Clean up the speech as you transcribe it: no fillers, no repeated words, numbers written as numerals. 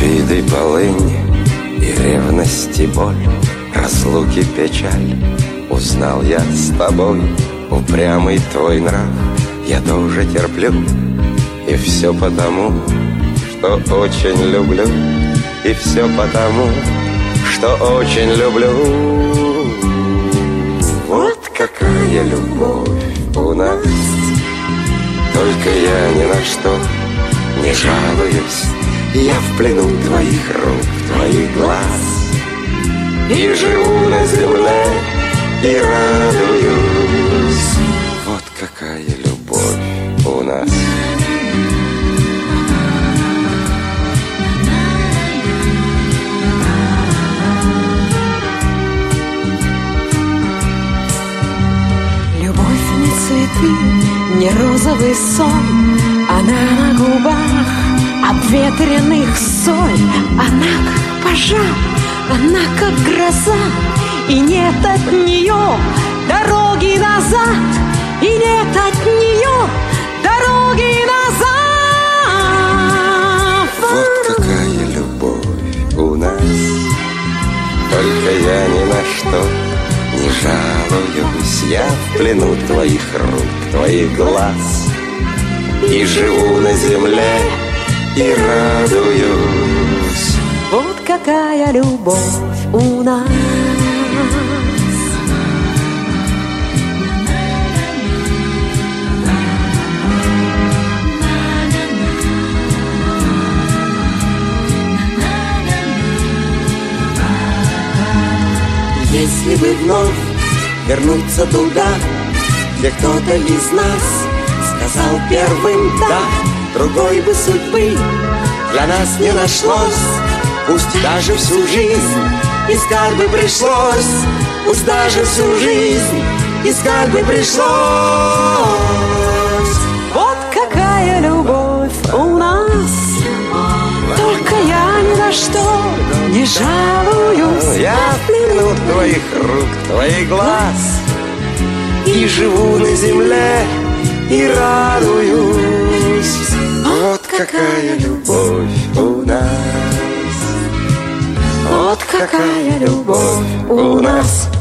Обиды, полынь и ревности боль, разлуки, печаль. Узнал я с тобой упрямый твой нрав. Я тоже терплю, и все потому, что очень люблю. И все потому, что очень люблю. Вот какая любовь у нас. Только я ни на что не жалуюсь. Я в плену твоих рук, твоих глаз. И живу на земле, и радуюсь. Вот какая любовь у нас. Любовь не цветы, не розовый сон. Она на губах обветренных соль. Она как пожар, она как гроза. И нет от нее дороги назад. И нет от нее дороги назад. Вот какая любовь у нас. Только я ни на что не жалуюсь. Я в плену твоих рук, твоих глаз. И живу на земле, и радуюсь. Вот какая любовь у нас. Если бы вновь вернуться туда, где кто-то из нас сказал первым «да», другой бы судьбы для нас не нашлось. Пусть даже всю жизнь искать бы пришлось. Пусть даже всю жизнь искать бы пришлось. Вот какая любовь у нас. Только я ни на что не жалуюсь. Я в плену твоих рук, твоих глаз. И живу на земле, и радуюсь. Вот какая любовь у нас. Вот какая любовь у нас.